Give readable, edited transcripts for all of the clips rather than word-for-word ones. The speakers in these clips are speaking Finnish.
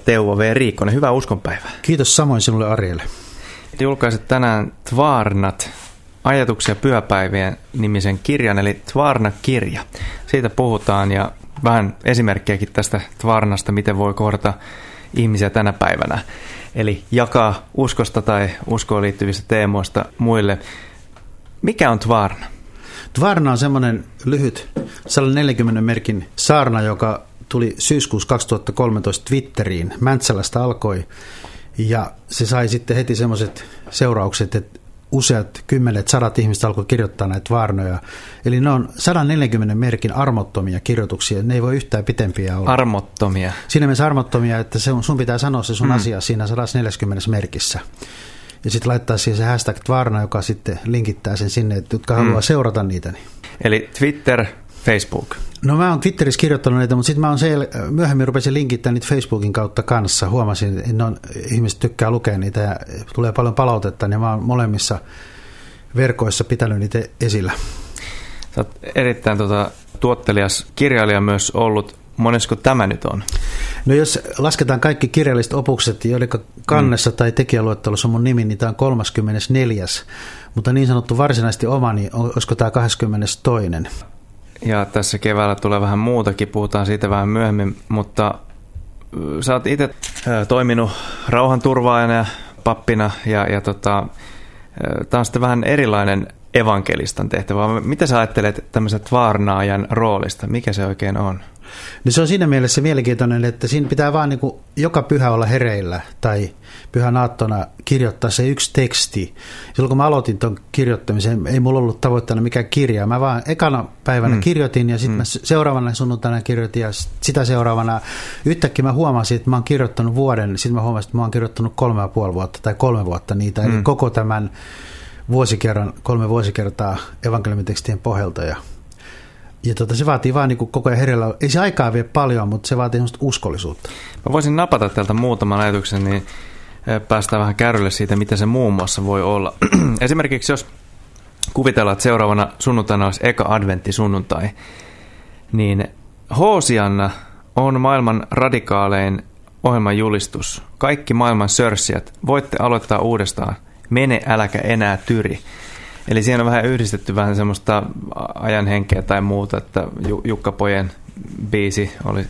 Teuvo V. Riikkonen. Hyvää uskonpäivää. Kiitos samoin sinulle, Arielle. Julkaiset tänään Tvarnat, ajatuksia pyhäpäivien nimisen kirjan, eli Tvarna-kirja. Siitä puhutaan ja vähän esimerkkejäkin tästä Tvarnasta, miten voi kohdata ihmisiä tänä päivänä. Eli jakaa uskosta tai uskoon liittyvistä teemoista muille. Mikä on Tvarna? Tvarna on semmoinen lyhyt 140 merkin saarna, joka tuli syyskuussa 2013 Twitteriin. Mäntsälästä alkoi ja se sai sitten heti semmoiset seuraukset, että useat kymmenet, sadat ihmiset alkoi kirjoittaa näitä vaarnoja. Eli ne on 140 merkin armottomia kirjoituksia, ne ei voi yhtään pitempiä olla. Armottomia? Siinä mielessä armottomia, että sun pitää sanoa se sun asia siinä 140 merkissä. Ja sitten laittaa siihen se hashtag Tvarna, joka sitten linkittää sen sinne, että jotka haluaa seurata niitä. Eli Twitter, Facebook? No mä oon Twitterissä kirjoittanut niitä, mutta sitten mä oon myöhemmin rupesin linkittämään niitä Facebookin kautta kanssa. Huomasin, että ihmiset tykkää lukea niitä ja tulee paljon palautetta, niin mä oon molemmissa verkoissa pitänyt niitä esillä. Sä oot erittäin tuottelias kirjailija myös ollut. Monesko tämä nyt on? No jos lasketaan kaikki kirjalliset opukset, joiden kannessa tai tekijäluettelossa on mun nimi, niin tämä on 34. Mutta niin sanottu varsinaisesti oma, niin olisiko tämä 22. Ja tässä keväällä tulee vähän muutakin, puhutaan siitä vähän myöhemmin, mutta sä oot itse toiminut rauhanturvaajana ja pappina ja tämä on sitten vähän erilainen evankelistan tehtävä. Mitä sä ajattelet tämmöisen tvarnaajan roolista? Mikä se oikein on? No se on siinä mielessä mielenkiintoinen, että siinä pitää vaan niin kuin joka pyhä olla hereillä tai pyhän aattona kirjoittaa se yksi teksti. Silloin kun mä aloitin tuon kirjoittamisen, ei mulla ollut tavoitteena mikään kirja. Mä vaan ekana päivänä kirjoitin ja sitten mä seuraavana sunnuntaina kirjoitin ja sitä seuraavana yhtäkkiä mä huomasin, että mä oon kirjoittanut vuoden. Sitten mä huomasin, että mä oon kirjoittanut 3,5 vuotta tai 3 vuotta niitä. Eli koko tämän vuosikerran, 3 vuosikertaa evankeliumitekstien pohjalta ja se vaatii vaan niin koko ajan hereillä. Ei se aikaa vie paljon, mutta se vaatii semmoista uskollisuutta. Mä voisin napata täältä muutaman ajatuksen, niin päästään vähän kärrylle siitä, mitä se muun muassa voi olla. Esimerkiksi jos kuvitellaan, että seuraavana sunnuntaina olisi eka adventtisunnuntai, niin Hoosianna on maailman radikaalein ohjelmanjulistus. Kaikki maailman sörssijät, voitte aloittaa uudestaan. Mene, äläkä enää tyri. Eli siinä on vähän yhdistetty vähän semmoista ajanhenkeä tai muuta, että Jukka Pojen biisi oli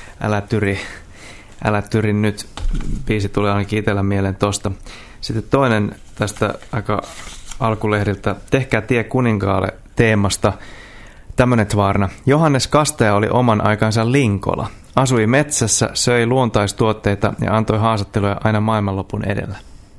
Älä tyri nyt. Biisi tulee ainakin itsellä mieleen tosta. Sitten toinen tästä aika alkulehdiltä, tehkää tie kuninkaalle teemasta. Tämmöinen tvarna. Johannes Kastaja oli oman aikansa linkola. Asui metsässä, söi luontaistuotteita ja antoi haastatteluja aina maailmanlopun edellä.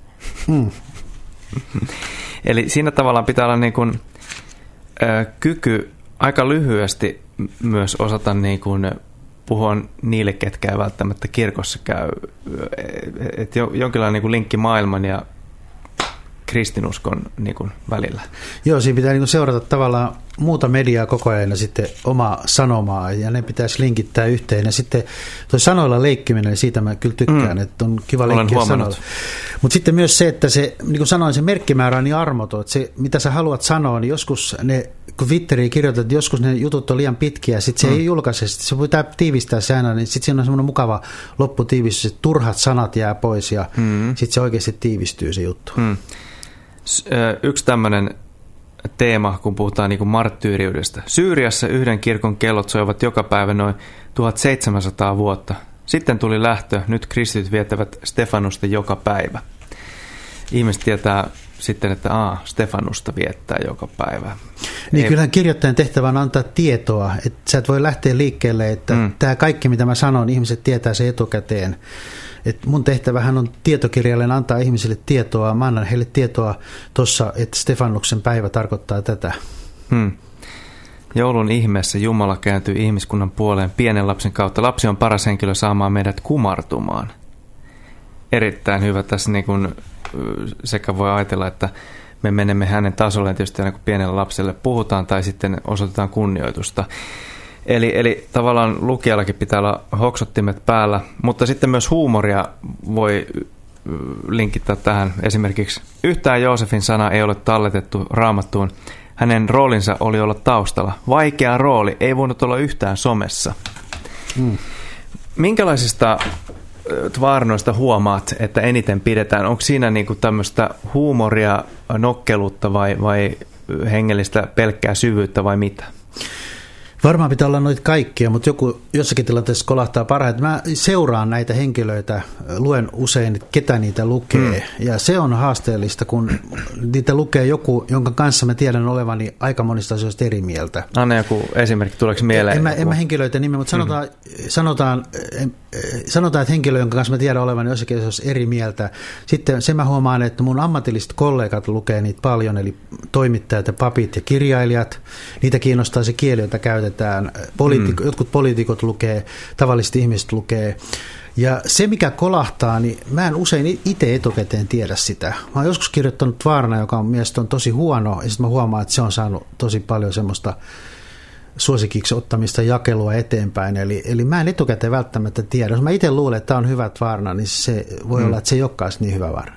Eli siinä tavallaan pitää olla niin kuin, kyky aika lyhyesti myös osata niin kuin puhua niille, ketkä ei välttämättä kirkossa käy. Että jonkinlainen niin kuin linkki maailman ja kristinuskon niin kuin välillä. Joo, siinä pitää niin kuin seurata tavallaan muuta mediaa koko ajan ja sitten omaa sanomaa ja ne pitäisi linkittää yhteen. Ja sitten tuo sanoilla leikkiminen, siitä mä kyllä tykkään, että on kiva leikkiä sanoilla. Mutta sitten myös se, että se, niin kuin sanoin, se merkkimäärä on niin armoton, että se, mitä sä haluat sanoa, niin joskus ne, kun Twitteriin kirjoitat, että joskus ne jutut on liian pitkiä ja sitten se ei julkaise, se pitää tiivistää se aina, niin sitten siinä on semmoinen mukava lopputiivistys, että turhat sanat jää pois ja sitten se oikeasti tiivistyy se juttu. Yksi tämmöinen teema, kun puhutaan niin kuin marttyyriudesta. Syyriassa yhden kirkon kellot soivat joka päivä noin 1700 vuotta. Sitten tuli lähtö, nyt kristityt viettävät Stefanusta joka päivä. Ihmiset tietää sitten, että Stefanusta viettää joka päivä. Niin kyllähän kirjoittajan tehtävä on antaa tietoa, että sä et voi lähteä liikkeelle, että tämä kaikki mitä mä sanon, ihmiset tietää se etukäteen. Et mun tehtävähän on tietokirjailijan antaa ihmisille tietoa. Mä annan heille tietoa tuossa, että Stefanuksen päivä tarkoittaa tätä. Joulun ihmeessä Jumala kääntyy ihmiskunnan puoleen pienen lapsen kautta. Lapsi on paras henkilö saamaan meidät kumartumaan. Erittäin hyvä tässä niin kun sekä voi ajatella, että me menemme hänen tasolleen tietysti aina kun pienelle lapselle puhutaan tai sitten osoitetaan kunnioitusta. Eli tavallaan lukijallakin pitää olla hoksottimet päällä, mutta sitten myös huumoria voi linkittää tähän. Esimerkiksi yhtään Joosefin sana ei ole talletettu Raamattuun. Hänen roolinsa oli olla taustalla. Vaikea rooli, ei voinut olla yhtään somessa. Minkälaisista tvarnoista huomaat, että eniten pidetään? Onko siinä niin kuin tämmöistä huumoria, nokkeluutta vai hengellistä pelkkää syvyyttä vai mitä? Varmaan pitää olla noita kaikkia, mutta jossakin tilanteessa kolahtaa parhaiten. Mä seuraan näitä henkilöitä, luen usein, ketä niitä lukee. Ja se on haasteellista, kun niitä lukee joku, jonka kanssa mä tiedän olevani aika monista asioista eri mieltä. Anna joku esimerkki, tuleeko mieleen? En mä henkilöitä nimeä, mutta sanotaan, että henkilö, jonka kanssa mä tiedän olevani jossakin asioissa eri mieltä. Sitten se mä huomaan, että mun ammatilliset kollegat lukee niitä paljon, eli toimittajat ja papit ja kirjailijat. Niitä kiinnostaa se kieli, jota käytetään. Jotkut poliitikot lukee, tavalliset ihmiset lukee. Ja se, mikä kolahtaa, niin mä en usein itse etukäteen tiedä sitä. Mä oon joskus kirjoittanut Tvarna, joka on mielestäni tosi huono, ja sitten mä huomaan, että se on saanut tosi paljon semmoista suosikiksi ottamista jakelua eteenpäin. Eli mä en etukäteen välttämättä tiedä. Jos mä itse luulen, että tämä on hyvä Tvarna, niin se voi olla, että se ei olekaan niin hyvä Tvarna.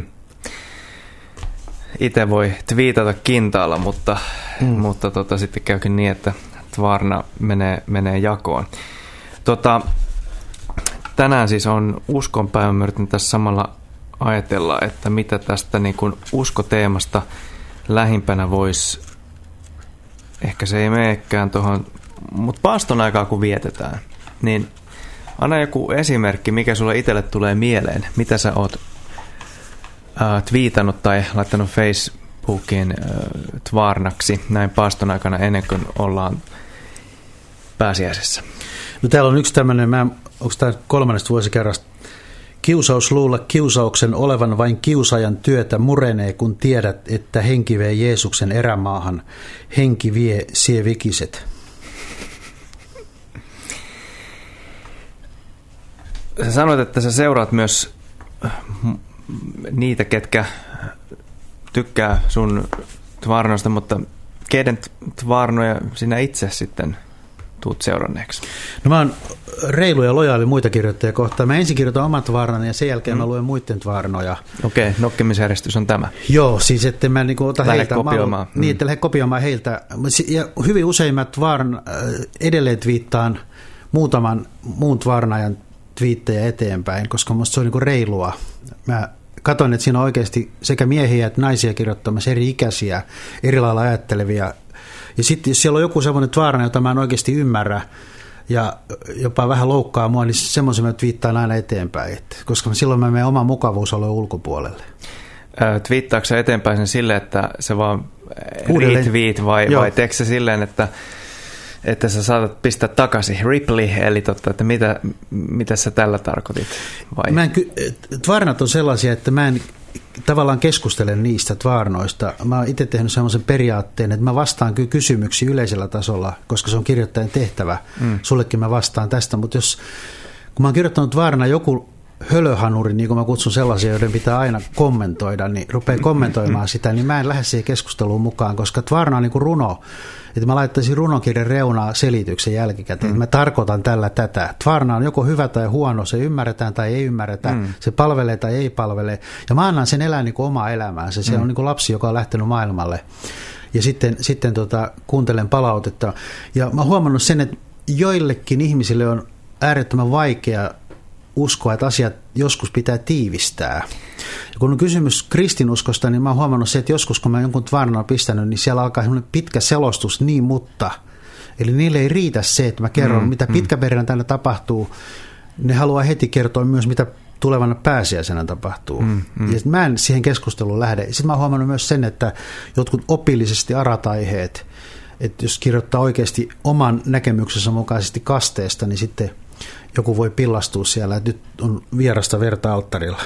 Itse voi twiitata kintaalla, mutta sitten käykin niin, että Tvarna menee jakoon. Tänään siis on uskonpäivä. Mä yritän tässä samalla ajatella, että mitä tästä niin kuin uskoteemasta lähimpänä voisi, ehkä se ei meekään tuohon, mutta paaston aikaa kun vietetään, niin anna joku esimerkki, mikä sulle itselle tulee mieleen, mitä sä oot twiitannut tai laittanut Facebookiin Tvarnaksi näin paaston aikana ennen kuin ollaan pääsiäisessä. No täällä on yksi tämmöinen, onko tämä 3. vuosikerrasta? Kiusaus luulla kiusauksen olevan vain kiusaajan työtä murenee, kun tiedät, että henki vei Jeesuksen erämaahan. Henki vie sie vikiset. Sä sanoit, että sä seuraat myös niitä, ketkä tykkää sun tvarnoista, mutta keiden tvarnoja sinä itse sitten tuut seuranneeksi? No mä oon reilu ja lojaali muita kirjoittajia kohtaan. Mä ensin kirjoitan omat tvarnani ja sen jälkeen mä luen muiden tvarnoja. Okei, nokkimisjärjestys on tämä. Joo, siis että mä niin ota heiltä. Kopioimaan. Niin, että lähde kopioimaan heiltä. Ja hyvin usein mä edelleen twiittaan muutaman muun tvarnajan twiittejä eteenpäin, koska musta se on niin reilua. Mä katson, että siinä on oikeasti sekä miehiä että naisia kirjoittamassa eri ikäisiä, eri lailla ajattelevia. Ja sitten jos siellä on joku semmoinen tvarna, jota mä en oikeasti ymmärrä ja jopa vähän loukkaa mua, niin semmoisen mä twiittaan aina eteenpäin, koska silloin mä menen oman mukavuusalueen ulkopuolelle. Twiittaako sä eteenpäin sen silleen, että se vaan retweet vai teekö se silleen, että sä saatat pistää takaisin reply, eli että mitä sä tällä tarkoitit? Vai? Tvarnat on sellaisia, että mä en tavallaan keskustelen niistä tvarnoista. Mä oon itse tehnyt semmoisen periaatteen, että mä vastaan kyllä kysymyksiä yleisellä tasolla, koska se on kirjoittajan tehtävä. Sullekin mä vastaan tästä, mutta kun mä oon kirjoittanut tvarna joku hölöhanuri, niin kuin mä kutsun sellaisia, joiden pitää aina kommentoida, niin rupeaa kommentoimaan sitä, niin mä en lähde siihen keskusteluun mukaan, koska tvarna on niin kuin runo. Että mä laittaisin runokirjan reunaa selityksen jälkikäteen, että mä tarkoitan tällä tätä. Tvarna on joko hyvä tai huono, se ymmärretään tai ei ymmärretä, se palvelee tai ei palvele. Ja mä annan sen elää niin kuin omaa elämäänsä. Se on niin kuin lapsi, joka on lähtenyt maailmalle. Ja sitten kuuntelen palautetta. Ja mä oon huomannut sen, että joillekin ihmisille on äärettömän vaikea uskoa, että asiat joskus pitää tiivistää. Ja kun on kysymys kristinuskosta, niin mä oon huomannut se, että joskus kun mä jonkun tvarnan on pistänyt, niin siellä alkaa semmoinen pitkä selostus, niin mutta. Eli niille ei riitä se, että mä kerron, mitä pitkäperjantaina tapahtuu. Ne haluaa heti kertoa myös, mitä tulevana pääsiäisenä tapahtuu. Ja mä en siihen keskusteluun lähde. Sitten mä oon huomannut myös sen, että jotkut opillisesti arat aiheet, että jos kirjoittaa oikeasti oman näkemyksensä mukaisesti kasteesta, niin sitten joku voi pillastua siellä, että nyt on vierasta verta alttarilla.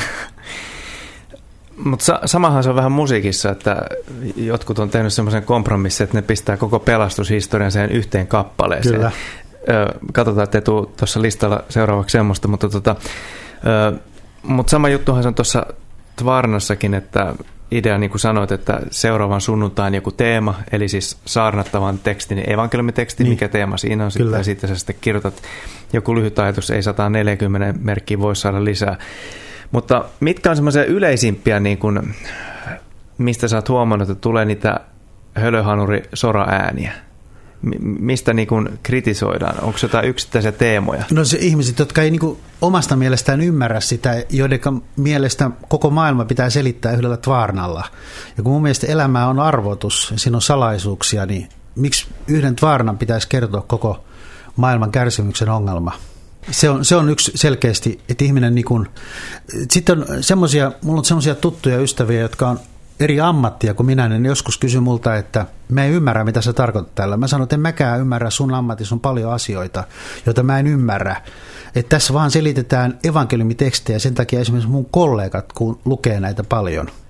Mutta samahan se on vähän musiikissa, että jotkut on tehnyt semmoisen kompromissin, että ne pistää koko pelastushistorian sen yhteen kappaleeseen. Kyllä. Katsotaan, että ei tule tuossa listalla seuraavaksi semmoista, mutta sama juttuhan se on tuossa Tvarnassakin, että idea, niin kuin sanoit, että seuraavan sunnuntain joku teema, eli siis saarnattavan tekstin, evankeliumitekstin, mikä teema siinä on, ja sitten sä sitten kirjoitat joku lyhyt ajatus, ei 140 merkkiä voi saada lisää. Mutta mitkä on semmoisia yleisimpiä, niin kuin, mistä sä oot huomannut, että tulee niitä hölöhanuri-sora-ääniä? mistä niin kuin kritisoidaan? Onko jotain yksittäisiä teemoja? No se ihmiset, jotka ei niin kuin omasta mielestään ymmärrä sitä, joiden mielestä koko maailma pitää selittää yhdellä tvaarnalla. Ja kun mun mielestä elämä on arvotus, siinä on salaisuuksia, niin miksi yhden tvaarnan pitäisi kertoa koko maailman kärsimyksen ongelma? Se on yksi selkeästi, että ihminen niin kuin, sitten on mulla on semmoisia tuttuja ystäviä, jotka on eri ammattia kuin minä, niin joskus kysyi multa, että mä en ymmärrä, mitä sä tarkoitat tällä. Mä sanon, että en mäkään ymmärrä, sun ammatissa on paljon asioita, joita mä en ymmärrä. Että tässä vaan selitetään evankeliumitekstejä, sen takia esimerkiksi mun kollegat kun lukee näitä paljon.